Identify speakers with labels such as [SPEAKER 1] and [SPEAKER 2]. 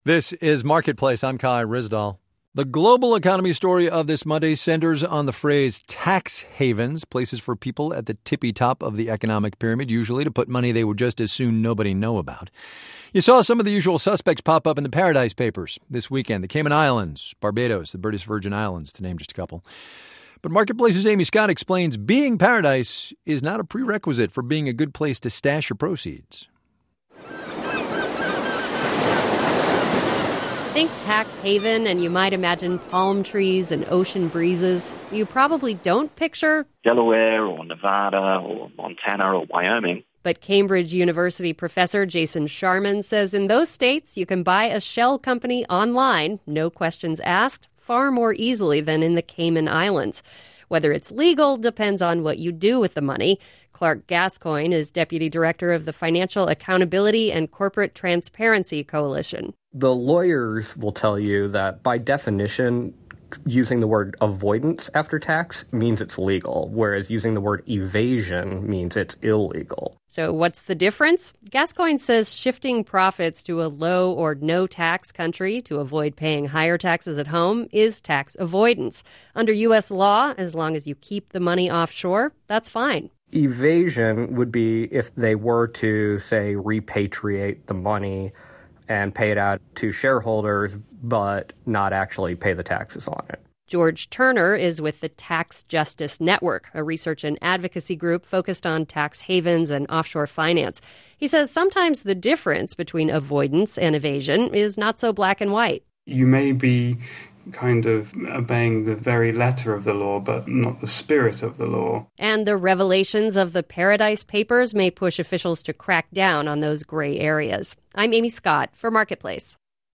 [SPEAKER 1] This is Marketplace. I'm Kai Ryssdal. The global economy story of this Monday centers on the phrase tax havens, places for people at the tippy top of the economic pyramid, usually to put money they would just as soon nobody know about. You saw some of the usual suspects pop up in the Paradise Papers this weekend. The Cayman Islands, Barbados, the British Virgin Islands, to name just a couple. But Marketplace's Amy Scott explains being paradise is not a prerequisite for being a good place to stash your proceeds.
[SPEAKER 2] Think tax haven and you might imagine palm trees and ocean breezes. You probably don't picture
[SPEAKER 3] Delaware or Nevada or Montana or Wyoming.
[SPEAKER 2] But Cambridge University professor Jason Sharman says in those states you can buy a shell company online, no questions asked, far more easily than in the Cayman Islands. Whether it's legal depends on what you do with the money. Clark Gascoigne is deputy director of the Financial Accountability and Corporate Transparency Coalition.
[SPEAKER 4] The lawyers will tell you that by definition, using the word avoidance after tax means it's legal, whereas using the word evasion means it's illegal.
[SPEAKER 2] So what's the difference? Gascoigne says shifting profits to a low or no tax country to avoid paying higher taxes at home is tax avoidance. Under U.S. law, as long as you keep the money offshore, that's fine.
[SPEAKER 4] Evasion would be if they were to, say, repatriate the money and pay it out to shareholders, but not actually pay the taxes on it.
[SPEAKER 2] George Turner is with the Tax Justice Network, a research and advocacy group focused on tax havens and offshore finance. He says sometimes the difference between avoidance and evasion is not so black and white.
[SPEAKER 5] You may be kind of obeying the very letter of the law, but not the spirit of the law.
[SPEAKER 2] And the revelations of the Paradise Papers may push officials to crack down on those gray areas. I'm Amy Scott for Marketplace.